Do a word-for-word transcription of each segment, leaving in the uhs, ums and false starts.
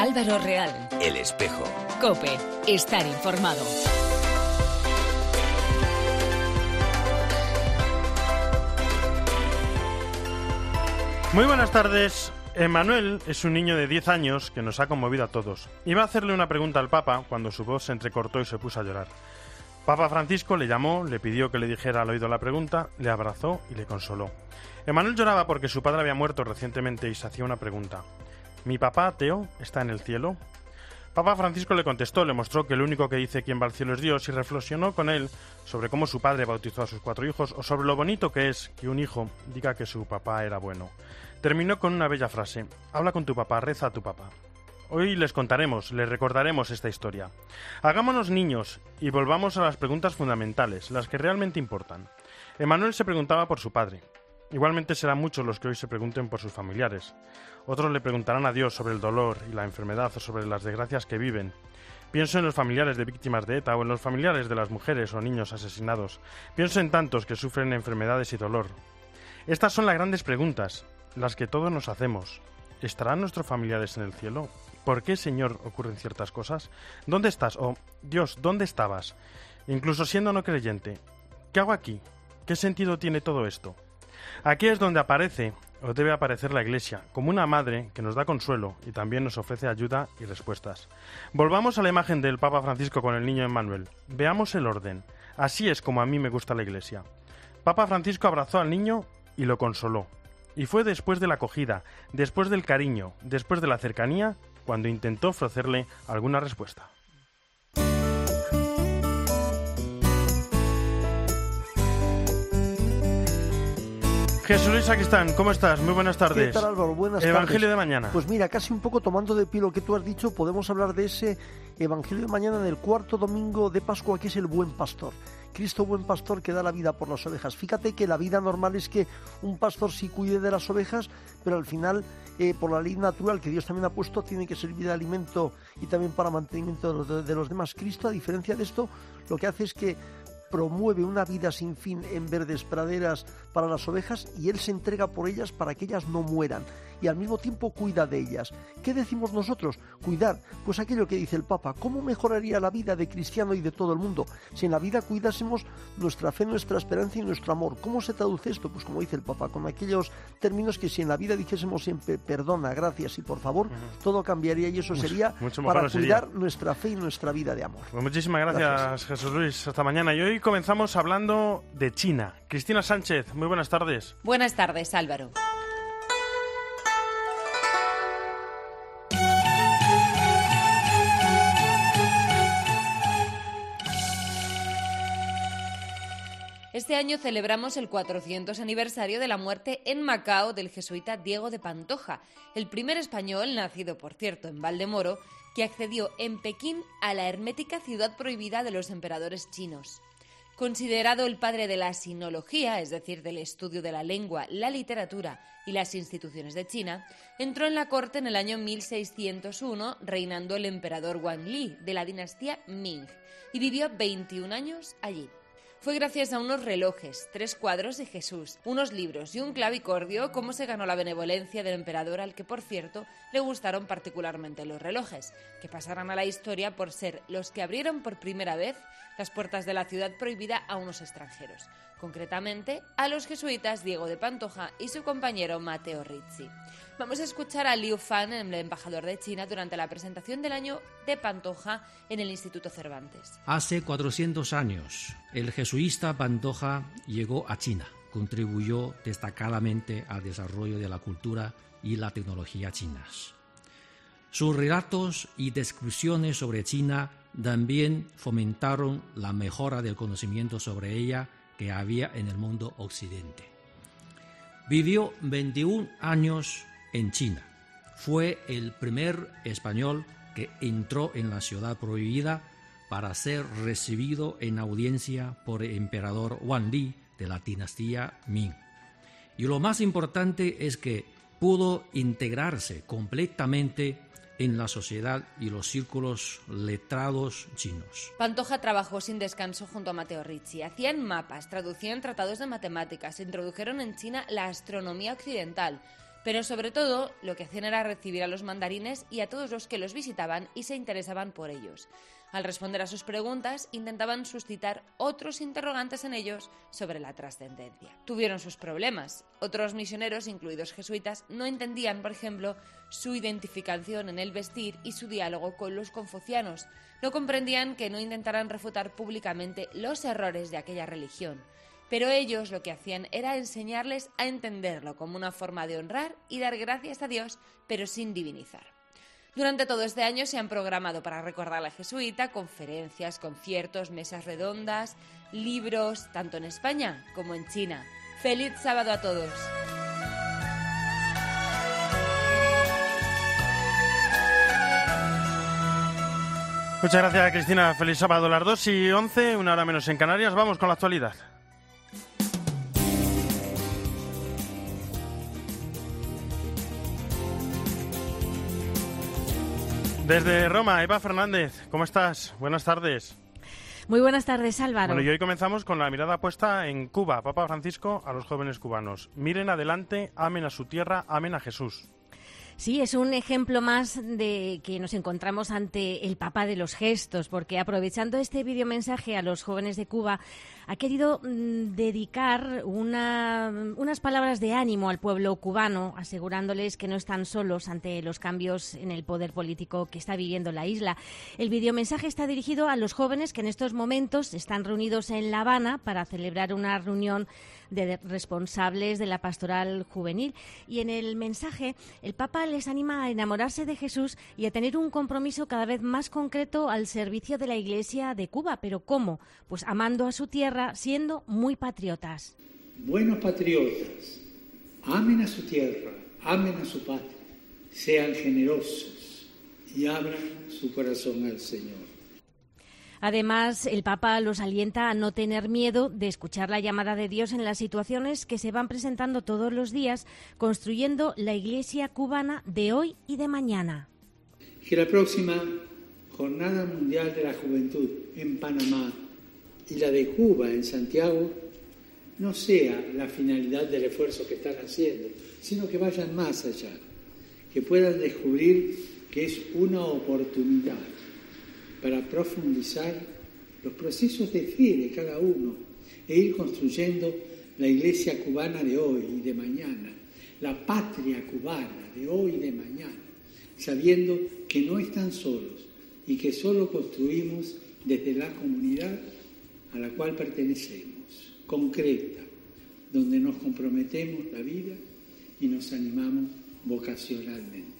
Álvaro Real. El Espejo. COPE. Estar informado. Muy buenas tardes. Emmanuel es un niño de diez años que nos ha conmovido a todos. Iba a hacerle una pregunta al Papa cuando su voz se entrecortó y se puso a llorar. Papa Francisco le llamó, le pidió que le dijera al oído la pregunta, le abrazó y le consoló. Emmanuel lloraba porque su padre había muerto recientemente y se hacía una pregunta. ¿Mi papá ateo está en el cielo? Papa Francisco le contestó, le mostró que el único que dice quién va al cielo es Dios y reflexionó con él sobre cómo su padre bautizó a sus cuatro hijos o sobre lo bonito que es que un hijo diga que su papá era bueno. Terminó con una bella frase. Habla con tu papá, reza a tu papá. Hoy les contaremos, les recordaremos esta historia. Hagámonos niños y volvamos a las preguntas fundamentales, las que realmente importan. Emmanuel se preguntaba por su padre. Igualmente serán muchos los que hoy se pregunten por sus familiares. Otros le preguntarán a Dios sobre el dolor y la enfermedad o sobre las desgracias que viven. Pienso en los familiares de víctimas de ETA o en los familiares de las mujeres o niños asesinados. Pienso en tantos que sufren enfermedades y dolor. Estas son las grandes preguntas, las que todos nos hacemos. ¿Estarán nuestros familiares en el cielo? ¿Por qué, Señor, ocurren ciertas cosas? ¿Dónde estás? O, Dios, ¿dónde estabas? Incluso siendo no creyente, ¿qué hago aquí? ¿Qué sentido tiene todo esto? Aquí es donde aparece, o debe aparecer la Iglesia, como una madre que nos da consuelo y también nos ofrece ayuda y respuestas. Volvamos a la imagen del Papa Francisco con el niño Emmanuel. Veamos el orden. Así es como a mí me gusta la Iglesia. Papa Francisco abrazó al niño y lo consoló. Y fue después de la acogida, después del cariño, después de la cercanía, cuando intentó ofrecerle alguna respuesta. Jesús Luis Sacristán, ¿cómo estás? Muy buenas tardes. ¿Qué tal, Álvaro? Buenas Evangelio tardes. de mañana. Pues mira, casi un poco tomando de pie lo que tú has dicho, podemos hablar de ese Evangelio de mañana del cuarto domingo de Pascua, que es el Buen Pastor. Cristo buen pastor que da la vida por las ovejas. Fíjate que la vida normal es que un pastor sí cuide de las ovejas, pero al final, eh, por la ley natural que Dios también ha puesto, tiene que servir de alimento y también para mantenimiento de los, de, de los demás. Cristo, a diferencia de esto, lo que hace es que promueve una vida sin fin en verdes praderas para las ovejas y Él se entrega por ellas para que ellas no mueran y al mismo tiempo cuida de ellas. ¿Qué decimos nosotros? Cuidar. Pues aquello que dice el Papa, ¿cómo mejoraría la vida de cristiano y de todo el mundo si en la vida cuidásemos nuestra fe, nuestra esperanza y nuestro amor? ¿Cómo se traduce esto? Pues como dice el Papa, con aquellos términos que si en la vida dijésemos siempre perdona, gracias y por favor, uh-huh. todo cambiaría y eso sería mucho, mucho para cuidar sería. nuestra fe y nuestra vida de amor. Pues muchísimas gracias, gracias, Jesús Luis. Hasta mañana. Y hoy comenzamos hablando de China. Cristina Sánchez, muy buenas tardes. Buenas tardes, Álvaro. Este año celebramos el cuatrocientos aniversario de la muerte en Macao del jesuita Diego de Pantoja, el primer español, nacido por cierto en Valdemoro, que accedió en Pekín a la hermética ciudad prohibida de los emperadores chinos. Considerado el padre de la sinología, es decir, del estudio de la lengua, la literatura y las instituciones de China, entró en la corte en el año mil seiscientos uno, reinando el emperador Wang Li, de la dinastía Ming, y vivió veintiún años allí. Fue gracias a unos relojes, tres cuadros de Jesús, unos libros y un clavicordio cómo se ganó la benevolencia del emperador, al que, por cierto, le gustaron particularmente los relojes, que pasarán a la historia por ser los que abrieron por primera vez las puertas de la ciudad prohibida a unos extranjeros, concretamente a los jesuitas Diego de Pantoja y su compañero Matteo Ricci. Vamos a escuchar a Liu Fan, el embajador de China, durante la presentación del año de Pantoja en el Instituto Cervantes. Hace cuatrocientos años, el jesuita Pantoja llegó a China. Contribuyó destacadamente al desarrollo de la cultura y la tecnología chinas. Sus relatos y descripciones sobre China también fomentaron la mejora del conocimiento sobre ella que había en el mundo occidente. Vivió veintiún años en China. Fue el primer español que entró en la ciudad prohibida para ser recibido en audiencia por el emperador Wang Li de la dinastía Ming. Y lo más importante es que pudo integrarse completamente en la sociedad y los círculos letrados chinos. Pantoja trabajó sin descanso junto a Matteo Ricci. Hacían mapas, traducían tratados de matemáticas, introdujeron en China la astronomía occidental. Pero sobre todo, lo que hacían era recibir a los mandarines y a todos los que los visitaban y se interesaban por ellos. Al responder a sus preguntas, intentaban suscitar otros interrogantes en ellos sobre la trascendencia. Tuvieron sus problemas. Otros misioneros, incluidos jesuitas, no entendían, por ejemplo, su identificación en el vestir y su diálogo con los confucianos. No comprendían que no intentaran refutar públicamente los errores de aquella religión. Pero ellos lo que hacían era enseñarles a entenderlo como una forma de honrar y dar gracias a Dios, pero sin divinizar. Durante todo este año se han programado para recordar a la jesuita conferencias, conciertos, mesas redondas, libros, tanto en España como en China. ¡Feliz sábado a todos! Muchas gracias, Cristina. Feliz sábado a las dos y once, una hora menos en Canarias. Vamos con la actualidad. Desde Roma, Eva Fernández, ¿cómo estás? Buenas tardes. Muy buenas tardes, Álvaro. Bueno, y hoy comenzamos con la mirada puesta en Cuba. Papa Francisco a los jóvenes cubanos. Miren adelante, amen a su tierra, amen a Jesús. Sí, es un ejemplo más de que nos encontramos ante el Papa de los gestos, porque aprovechando este videomensaje a los jóvenes de Cuba, ha querido mmm, dedicar una, unas palabras de ánimo al pueblo cubano, asegurándoles que no están solos ante los cambios en el poder político que está viviendo la isla. El videomensaje está dirigido a los jóvenes que en estos momentos están reunidos en La Habana para celebrar una reunión de responsables de la pastoral juvenil. Y en el mensaje, el Papa les anima a enamorarse de Jesús y a tener un compromiso cada vez más concreto al servicio de la Iglesia de Cuba. ¿Pero cómo? Pues amando a su tierra, siendo muy patriotas. Buenos patriotas, amen a su tierra, amen a su patria, sean generosos y abran su corazón al Señor. Además, el Papa los alienta a no tener miedo de escuchar la llamada de Dios en las situaciones que se van presentando todos los días, construyendo la Iglesia cubana de hoy y de mañana. Que la próxima Jornada Mundial de la Juventud en Panamá y la de Cuba en Santiago no sea la finalidad del esfuerzo que están haciendo, sino que vayan más allá, que puedan descubrir que es una oportunidad para profundizar los procesos de fe de cada uno e ir construyendo la Iglesia cubana de hoy y de mañana, la patria cubana de hoy y de mañana, sabiendo que no están solos y que solo construimos desde la comunidad a la cual pertenecemos, concreta, donde nos comprometemos la vida y nos animamos vocacionalmente.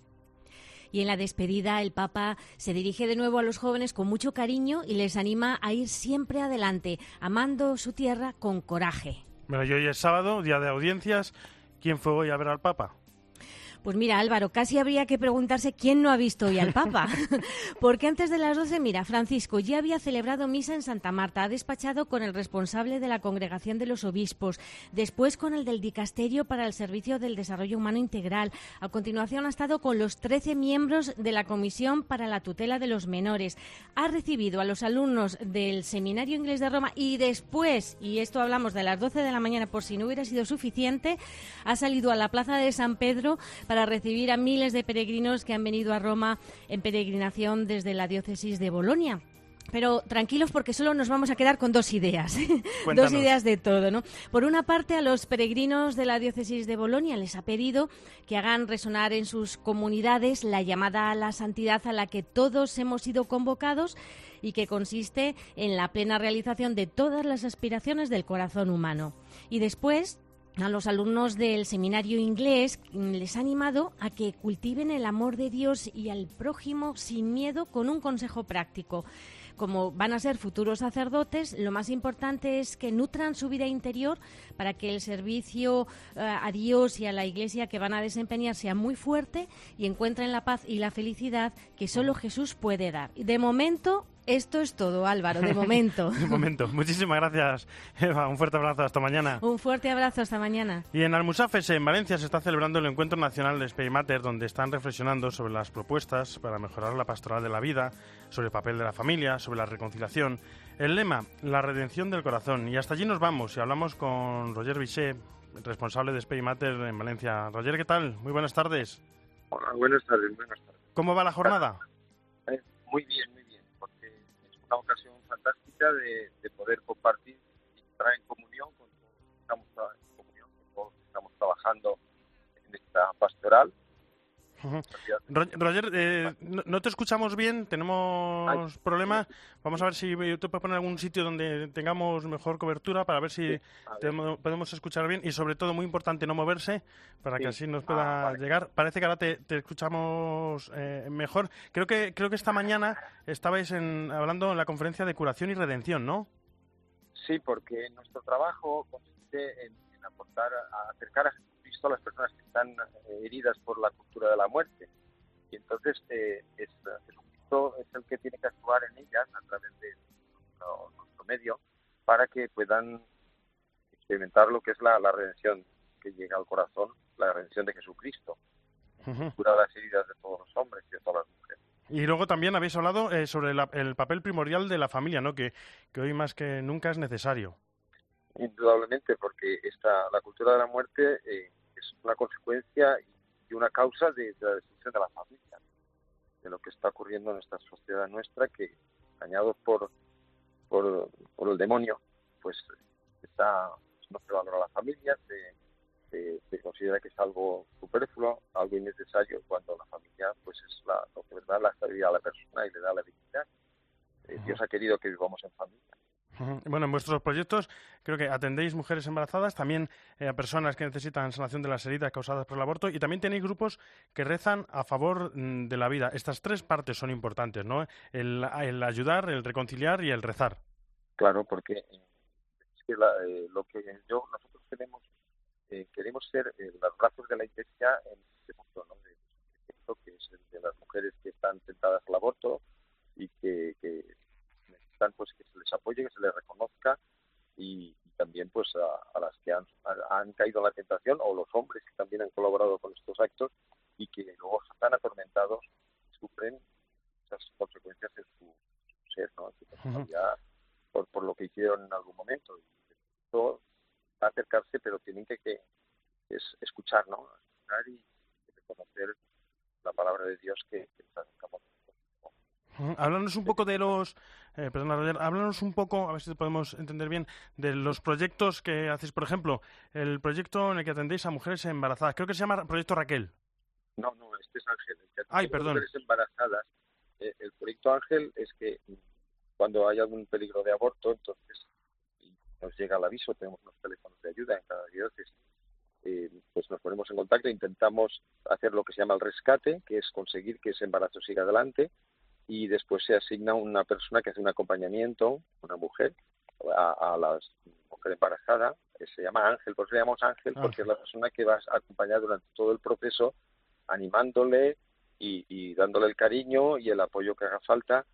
Y en la despedida el Papa se dirige de nuevo a los jóvenes con mucho cariño y les anima a ir siempre adelante, amando su tierra con coraje. Bueno, y hoy es sábado, día de audiencias. ¿Quién fue hoy a ver al Papa? Pues mira, Álvaro, casi habría que preguntarse quién no ha visto hoy al Papa. Porque antes de las doce, mira, Francisco ya había celebrado misa en Santa Marta, ha despachado con el responsable de la Congregación de los Obispos, después con el del Dicasterio para el Servicio del Desarrollo Humano Integral. A continuación ha estado con los trece miembros de la Comisión para la Tutela de los Menores. Ha recibido a los alumnos del Seminario Inglés de Roma y después, y esto hablamos de las doce de la mañana por si no hubiera sido suficiente, ha salido a la Plaza de San Pedro para para recibir a miles de peregrinos que han venido a Roma en peregrinación desde la diócesis de Bolonia. Pero tranquilos porque solo nos vamos a quedar con dos ideas, dos ideas de todo, ¿no? Por una parte, a los peregrinos de la diócesis de Bolonia les ha pedido que hagan resonar en sus comunidades la llamada a la santidad a la que todos hemos sido convocados y que consiste en la plena realización de todas las aspiraciones del corazón humano. Y después, a los alumnos del seminario inglés les ha animado a que cultiven el amor de Dios y al prójimo sin miedo con un consejo práctico. Como van a ser futuros sacerdotes, lo más importante es que nutran su vida interior para que el servicio uh, a Dios y a la Iglesia que van a desempeñar sea muy fuerte y encuentren la paz y la felicidad que solo Jesús puede dar. De momento, esto es todo, Álvaro, de momento. De momento. Muchísimas gracias, Eva. Un fuerte abrazo. Hasta mañana. Un fuerte abrazo. Hasta mañana. Y en Almusafes, en Valencia, se está celebrando el Encuentro Nacional de Speymater, donde están reflexionando sobre las propuestas para mejorar la pastoral de la vida, sobre el papel de la familia, sobre la reconciliación. El lema, la redención del corazón. Y hasta allí nos vamos y hablamos con Roger Vichet, responsable de Spey Mater en Valencia. Roger, ¿qué tal? Muy buenas tardes. Hola, buenas tardes, buenas tardes. ¿Cómo va la jornada? Eh, muy bien, muy bien, porque es una ocasión fantástica de, de poder compartir y entrar en comunión con todos los que estamos, en comunión con todos los que estamos trabajando en esta pastoral. Uh-huh. Roger, eh, no, no te escuchamos bien, tenemos Ay, problemas. Vamos a ver si te puedes poner algún sitio donde tengamos mejor cobertura para ver si sí, te, podemos escuchar bien y sobre todo, muy importante, no moverse para sí. que así nos pueda ah, vale. llegar. Parece que ahora te, te escuchamos eh, mejor. Creo que creo que esta mañana estabais en, hablando en la conferencia de curación y redención, ¿no? Sí, porque nuestro trabajo consiste en, en aportar, a acercar a a las personas que están eh, heridas por la cultura de la muerte, y entonces eh, es, Jesucristo es el que tiene que actuar en ellas a través de nuestro, nuestro medio para que puedan experimentar lo que es la, la redención que llega al corazón, la redención de Jesucristo, uh-huh. cura las heridas de todos los hombres y de todas las mujeres. Y luego también habéis hablado eh, sobre la, el papel primordial de la familia, ¿no? Que, que hoy más que nunca es necesario. Indudablemente, porque esta, la cultura de la muerte eh, es una consecuencia y una causa de, de la destrucción de la familia, de lo que está ocurriendo en esta sociedad nuestra, que, engañados por, por, por el demonio, pues está, no se valora la familia, se, se, se considera que es algo superfluo, algo innecesario, cuando la familia pues es la, lo que da la estabilidad a la persona y le da la dignidad. Eh, Dios ha querido que vivamos en familia. Bueno, en vuestros proyectos creo que atendéis mujeres embarazadas, también eh, a personas que necesitan sanación de las heridas causadas por el aborto, y también tenéis grupos que rezan a favor mm, de la vida. Estas tres partes son importantes, ¿no? El, el ayudar, el reconciliar y el rezar. Claro, porque es que la, eh, lo que yo nosotros queremos eh, queremos ser eh, los brazos de la Iglesia en este punto, ¿no? De, de esto que es el de las mujeres que están tentadas al aborto y que, que pues que se les apoye, que se les reconozca, y, y también pues a, a las que han, han caído en la tentación, o los hombres que también han colaborado con estos actos y que luego están atormentados, sufren esas consecuencias en su, su ser, ¿no? En su personalidad, uh-huh. por, por lo que hicieron en algún momento. Y esto acercarse, pero tienen que, que es escuchar, ¿no? Escuchar y reconocer la palabra de Dios que, que nos acercamos. Háblanos un poco de los, eh, perdona, Roger, háblanos un poco, a ver si podemos entender bien, de los proyectos que hacéis. Por ejemplo, el proyecto en el que atendéis a mujeres embarazadas, creo que se llama Proyecto Raquel. No, no, este es Ángel. El que Ay, perdón. A mujeres embarazadas, eh, el Proyecto Ángel es que cuando hay algún peligro de aborto, entonces nos llega el aviso, tenemos unos teléfonos de ayuda en cada diócesis, eh, pues nos ponemos en contacto e intentamos hacer lo que se llama el rescate, que es conseguir que ese embarazo siga adelante, y después se asigna una persona que hace un acompañamiento, una mujer, a, a la mujer embarazada, que se llama Ángel, por eso le llamamos Ángel, porque es la persona que va a acompañar durante todo el proceso, animándole y, y dándole el cariño y el apoyo que haga falta,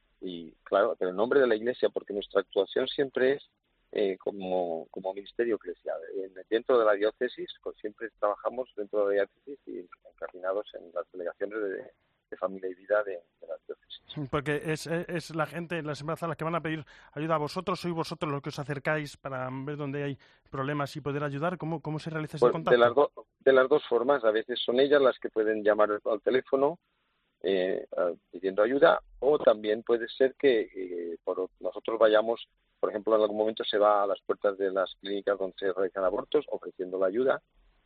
y claro, pero en nombre de la Iglesia, porque nuestra actuación siempre es eh, como, como ministerio eclesial. Dentro de la diócesis, pues siempre trabajamos dentro de la diócesis y encaminados en las delegaciones de, de familia y vida de, de las diócesis. Porque es, es la gente, las embarazadas, las que van a pedir ayuda a vosotros, sois vosotros los que os acercáis para ver dónde hay problemas y poder ayudar. ¿Cómo, cómo se realiza ese pues contacto? De las, do, de las dos formas, a veces son ellas las que pueden llamar al teléfono eh, pidiendo ayuda, o también puede ser que eh, por nosotros vayamos, por ejemplo, en algún momento se va a las puertas de las clínicas donde se realizan abortos ofreciendo la ayuda,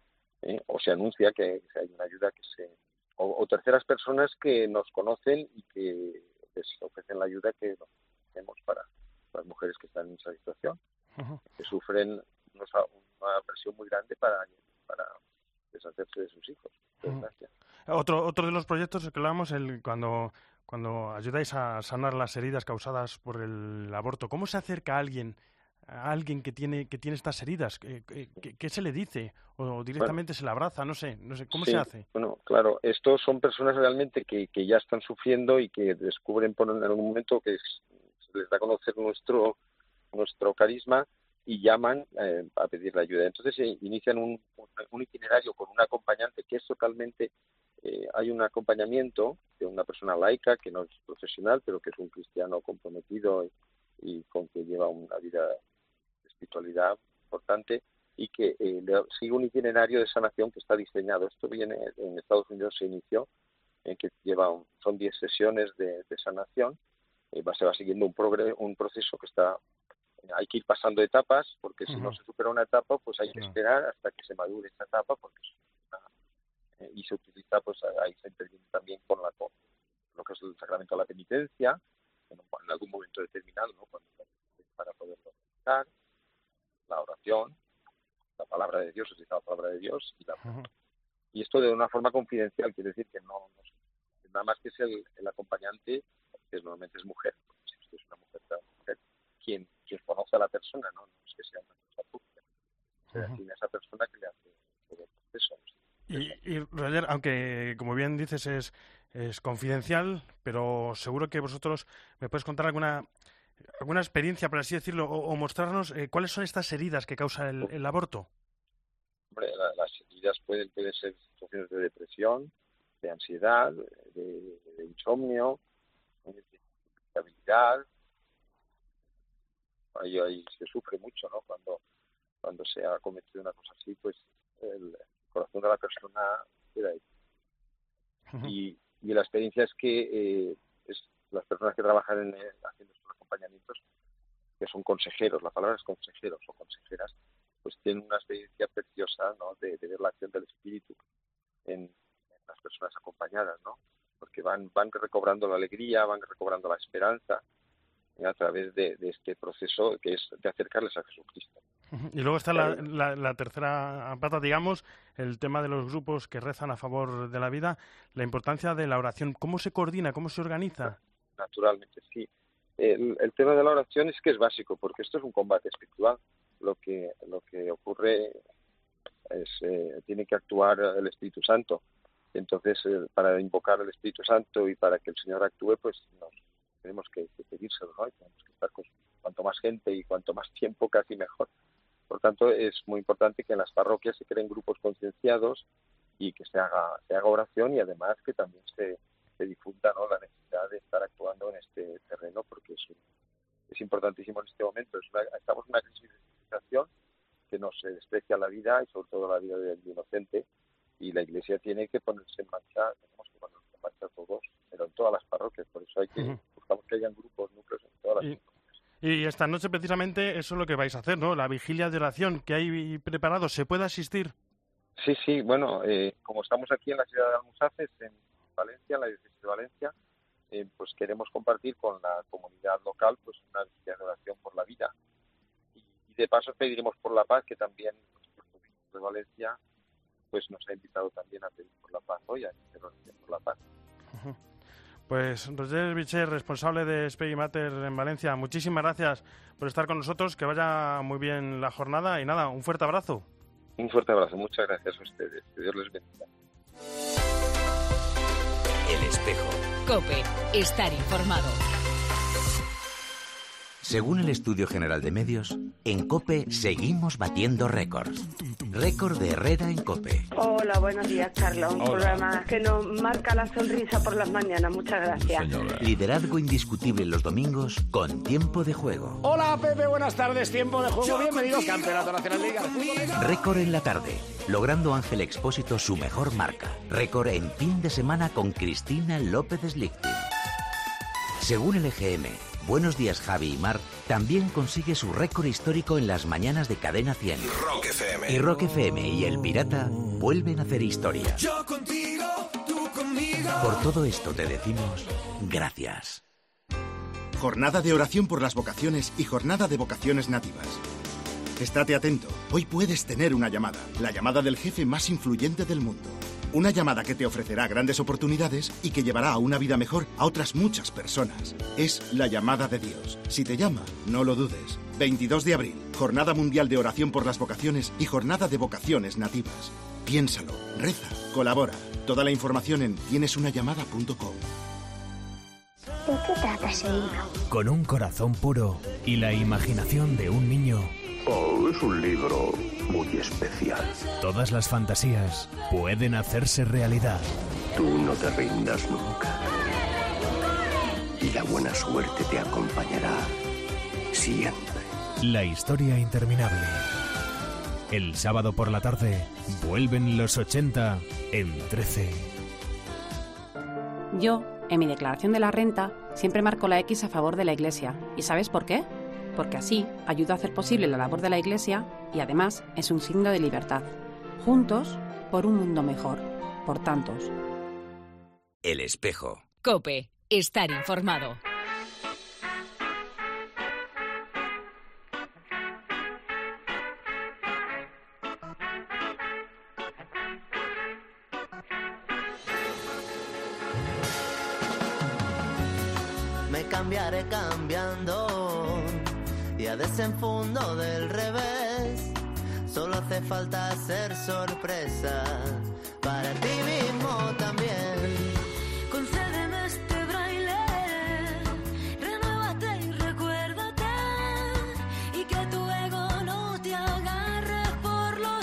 eh, o se anuncia que, que hay una ayuda que se... O, o terceras personas que nos conocen y que les ofrecen la ayuda que tenemos para las mujeres que están en esa situación, uh-huh. que sufren una, una presión muy grande para, para deshacerse de sus hijos. Uh-huh. Otro otro de los proyectos que hablamos, el cuando cuando ayudáis a sanar las heridas causadas por el aborto, ¿cómo se acerca a alguien a alguien que tiene que tiene estas heridas? ¿Qué, qué, qué se le dice? ¿O directamente bueno, se le abraza? No sé, no sé ¿cómo sí, se hace? Bueno, claro, estos son personas realmente que, que ya están sufriendo y que descubren por en algún momento que es, se les da a conocer nuestro nuestro carisma y llaman eh, a pedir la ayuda. Entonces se inician un, un itinerario con un acompañante que es totalmente... Eh, hay un acompañamiento de una persona laica que no es profesional, pero que es un cristiano comprometido y, y con que lleva una vida de espiritualidad importante, y que eh, sigue un itinerario de sanación que está diseñado. Esto viene en Estados Unidos, se inició, en que lleva un, son diez sesiones de, de sanación, eh, va, se va siguiendo un, progre, un proceso que está, hay que ir pasando etapas, porque si uh-huh. no se supera una etapa, pues hay que esperar hasta que se madure esta etapa, porque es una, eh, y se utiliza, pues ahí se interviene también con, la, con lo que es el sacramento de la penitencia, en, en algún momento determinado, ¿no? Cuando, para poderlo utilizar, la oración, la palabra de Dios, utilizar la palabra de Dios, y, la, uh-huh. y esto de una forma confidencial, quiere decir que no, no nada más que es el, el acompañante, que normalmente es mujer, si usted es una mujer, una mujer quien, quien conoce a la persona, no, no es que sea una cosa pública, se uh-huh. define a esa persona que le hace todo el proceso. Y, y Roger, aunque como bien dices es, es confidencial, pero seguro que vosotros me puedes contar alguna alguna experiencia, por así decirlo, o, o mostrarnos eh, cuáles son estas heridas que causa el, el aborto. Hombre, la, las heridas pueden, pueden ser situaciones de depresión, de ansiedad, de, de insomnio, de irritabilidad. Ahí, ahí se sufre mucho, ¿no? Cuando, cuando se ha cometido una cosa así, pues el corazón de la persona queda ahí. Uh-huh. Y, y la experiencia es que eh, es las personas que trabajan en el, haciendo estos acompañamientos, que son consejeros, la palabra es consejeros o consejeras, pues tienen una experiencia preciosa, ¿no? de, de ver la acción del espíritu en, en las personas acompañadas, ¿no? Porque van van recobrando la alegría, van recobrando la esperanza, ¿eh? A través de, de este proceso que es de acercarles a Jesucristo. Y luego está la, la, la tercera pata, digamos, el tema de los grupos que rezan a favor de la vida, la importancia de la oración. ¿Cómo se coordina? ¿Cómo se organiza? Naturalmente, sí. El, el tema de la oración es que es básico, porque esto es un combate espiritual. Lo que lo que ocurre es eh, tiene que actuar el Espíritu Santo. Entonces, eh, para invocar al Espíritu Santo y para que el Señor actúe, pues nos tenemos que, que pedírselo, ¿no? Y tenemos que estar con cuanto más gente y cuanto más tiempo, casi mejor. Por tanto, es muy importante que en las parroquias se creen grupos concienciados y que se haga se haga oración, y además que también se, se difunda, ¿no? La necesidad de estar actuando en este terreno, porque es, es importantísimo en este momento. Es una, estamos en una crisis de civilización que nos desprecia la vida y sobre todo la vida del inocente, y la Iglesia tiene que ponerse en marcha, tenemos que ponerse en marcha todos, pero en todas las parroquias. Por eso hay que uh-huh. buscamos que hayan grupos, núcleos en todas las y... parroquias. Y esta noche precisamente eso es lo que vais a hacer, ¿no? La vigilia de oración que hay preparado. ¿Se puede asistir? Sí, sí. Bueno, eh, como estamos aquí en la ciudad de Almusaces, en Valencia, en la diócesis de Valencia, eh, pues queremos compartir con la comunidad local pues una vigilia de oración por la vida. Y, y de paso pediremos por la paz, que también nuestro obispo de Valencia pues nos ha invitado también a pedir por la paz hoy, a hacer oración por la paz. Uh-huh. Pues Roger Vicher, responsable de Spei Mater en Valencia, muchísimas gracias por estar con nosotros, que vaya muy bien la jornada y nada, un fuerte abrazo. Un fuerte abrazo, muchas gracias a ustedes, que Dios les bendiga. El Espejo. COPE, estar informado. Según el Estudio General de Medios, en COPE seguimos batiendo récords. Récord de Herrera en COPE. Hola, buenos días, Carlos. Un Hola. programa que nos marca la sonrisa por las mañanas. Muchas gracias. Señora. Liderazgo indiscutible los domingos con Tiempo de Juego. Hola, Pepe, buenas tardes. Tiempo de Juego. Bienvenidos, Campeonato Nacional Liga de Fútbol. Récord en la tarde, logrando Ángel Expósito su mejor marca. Récord en fin de semana con Cristina López Slichting. Según el E G M, Buenos Días Javi y Mar también consigue su récord histórico en las mañanas de Cadena cien. Rock F M. Y Rock F M y El Pirata vuelven a hacer historia. Yo contigo, tú conmigo. Por todo esto te decimos gracias. Jornada de oración por las vocaciones y jornada de vocaciones nativas. Estate atento, hoy puedes tener una llamada, la llamada del jefe más influyente del mundo. Una llamada que te ofrecerá grandes oportunidades y que llevará a una vida mejor a otras muchas personas. Es la llamada de Dios. Si te llama, no lo dudes. veintidós de abril, Jornada Mundial de Oración por las Vocaciones y Jornada de Vocaciones Nativas. Piénsalo, reza, colabora. Toda la información en tienes una llamada punto com. ¿De qué trata ese libro? Con un corazón puro y la imaginación de un niño. Oh, es un libro muy especial. Todas las fantasías pueden hacerse realidad. Tú no te rindas nunca. Y la buena suerte te acompañará siempre. La historia interminable. El sábado por la tarde vuelven los ochenta en trece. Yo, en mi declaración de la renta, siempre marco la X a favor de la Iglesia. ¿Y sabes por qué? Porque así ayuda a hacer posible la labor de la Iglesia y además es un signo de libertad. Juntos, por un mundo mejor. Por tantos. El Espejo. COPE. Estar informado. Me cambiaré cambiando y a desenfundo del revés. Solo hace falta ser sorpresa para ti mismo también. Concédeme este braille, renuévate y recuérdate, y que tu ego no te agarre por los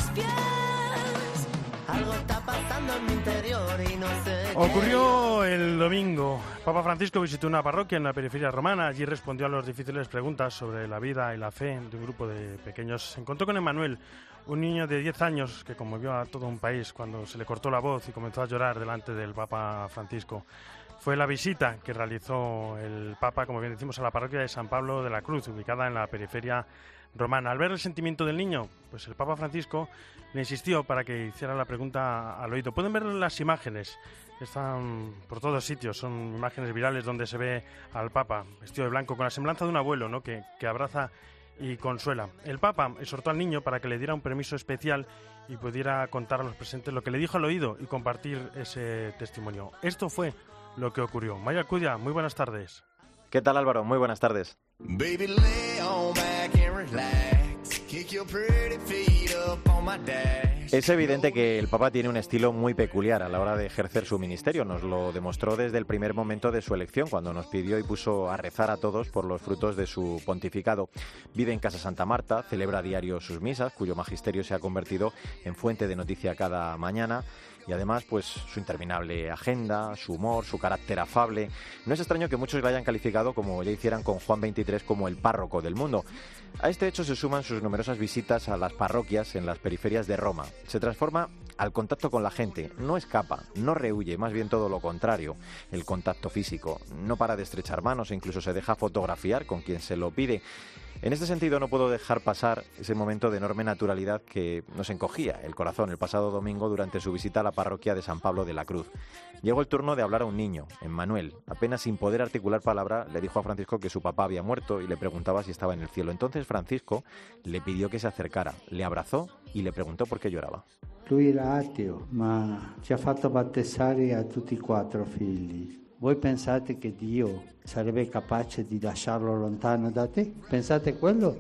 pies. Algo está pasando en mi interior y no sé. Ocurrió el domingo. Papa Francisco visitó una parroquia en la periferia romana. Allí respondió a las difíciles preguntas sobre la vida y la fe de un grupo de pequeños. Se encontró con Emmanuel, un niño de diez años que conmovió a todo un país cuando se le cortó la voz y comenzó a llorar delante del Papa Francisco. Fue la visita que realizó el Papa, como bien decimos, a la parroquia de San Pablo de la Cruz, ubicada en la periferia romana. Al ver el sentimiento del niño, pues el Papa Francisco le insistió para que hiciera la pregunta al oído. Pueden ver las imágenes, están por todos sitios, son imágenes virales donde se ve al Papa vestido de blanco con la semblanza de un abuelo, ¿no?, que, que abraza y consuela. El Papa exhortó al niño para que le diera un permiso especial y pudiera contar a los presentes lo que le dijo al oído y compartir ese testimonio. Esto fue lo que ocurrió. Maya Cudia, muy buenas tardes. ¿Qué tal, Álvaro? Muy buenas tardes. Baby, lay on back and relax. Kick your pretty feet up on my dash. Es evidente que el Papa tiene un estilo muy peculiar a la hora de ejercer su ministerio. Nos lo demostró desde el primer momento de su elección, cuando nos pidió y puso a rezar a todos por los frutos de su pontificado. Vive en Casa Santa Marta, celebra a diario sus misas, cuyo magisterio se ha convertido en fuente de noticia cada mañana. Y además, pues su interminable agenda, su humor, su carácter afable. No es extraño que muchos le hayan calificado, como ya hicieran con Juan veintitrés, como el párroco del mundo. A este hecho se suman sus numerosas visitas a las parroquias en las periferias de Roma. Se transforma al contacto con la gente, no escapa, no rehúye, más bien todo lo contrario, el contacto físico. No para de estrechar manos e incluso se deja fotografiar con quien se lo pide. En este sentido no puedo dejar pasar ese momento de enorme naturalidad que nos encogía el corazón el pasado domingo durante su visita a la parroquia de San Pablo de la Cruz. Llegó el turno de hablar a un niño, Emmanuel. Apenas sin poder articular palabra, le dijo a Francisco que su papá había muerto y le preguntaba si estaba en el cielo. Entonces Francisco le pidió que se acercara, le abrazó y le preguntó por qué lloraba. Lui era ateo, ma ci ha fatto battezzare a tutti e quattro figli. Voi pensate che Dio sarebbe capace di lasciarlo lontano da te? Pensate quello?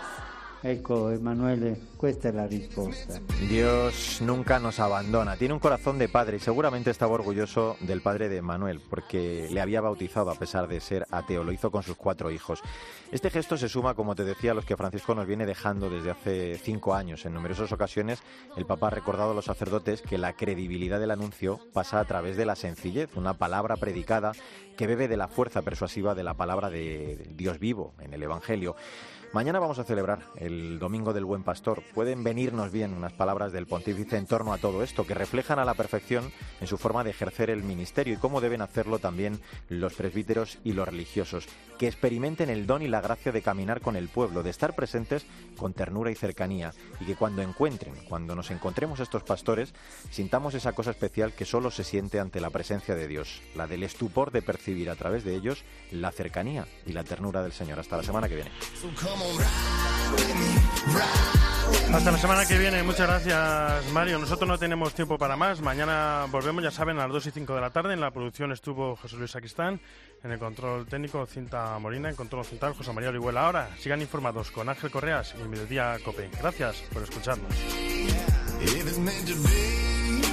Ecco, Emanuele, questa è la risposta. Dios nunca nos abandona. Tiene un corazón de padre y seguramente estaba orgulloso del padre de Emmanuel, porque le había bautizado a pesar de ser ateo. Lo hizo con sus cuatro hijos. Este gesto se suma, como te decía, a los que Francisco nos viene dejando desde hace cinco años. En numerosas ocasiones, el Papa ha recordado a los sacerdotes que la credibilidad del anuncio pasa a través de la sencillez, una palabra predicada que bebe de la fuerza persuasiva de la palabra de Dios vivo en el Evangelio. Mañana vamos a celebrar el Domingo del Buen Pastor. Pueden venirnos bien unas palabras del pontífice en torno a todo esto, que reflejan a la perfección en su forma de ejercer el ministerio y cómo deben hacerlo también los presbíteros y los religiosos, que experimenten el don y la gracia de caminar con el pueblo, de estar presentes con ternura y cercanía, y que cuando encuentren, cuando nos encontremos estos pastores, sintamos esa cosa especial que solo se siente ante la presencia de Dios, la del estupor de percibir a través de ellos la cercanía y la ternura del Señor. Hasta la semana que viene. Hasta la semana que viene. Muchas gracias, Mario. Nosotros no tenemos tiempo para más. Mañana volvemos, ya saben, a las dos y cinco de la tarde. En la producción estuvo José Luis Sacristán, en el control técnico Cinta Molina, en control central José María Orihuela. Ahora sigan informados con Ángel Correas y Mediodía COPE. Gracias por escucharnos.